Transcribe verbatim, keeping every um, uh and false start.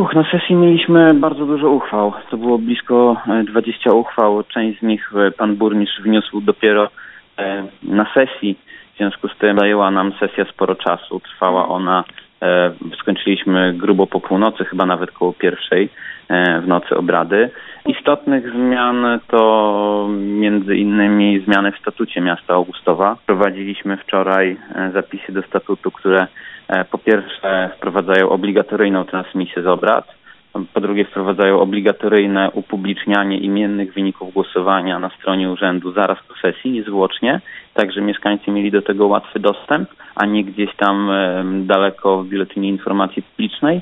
Uch, na sesji mieliśmy bardzo dużo uchwał. To było blisko dwadzieścia uchwał. Część z nich pan burmistrz wniósł dopiero na sesji. W związku z tym zajęła nam sesja sporo czasu. Trwała ona, skończyliśmy grubo po północy, chyba nawet koło pierwszej w nocy obrady. Istotnych zmian to między innymi zmiany w statucie miasta Augustowa. Wprowadziliśmy wczoraj zapisy do statutu, które po pierwsze wprowadzają obligatoryjną transmisję z obrad, po drugie wprowadzają obligatoryjne upublicznianie imiennych wyników głosowania na stronie urzędu zaraz po sesji, niezwłocznie, tak że mieszkańcy mieli do tego łatwy dostęp, a nie gdzieś tam daleko w Biuletynie Informacji Publicznej.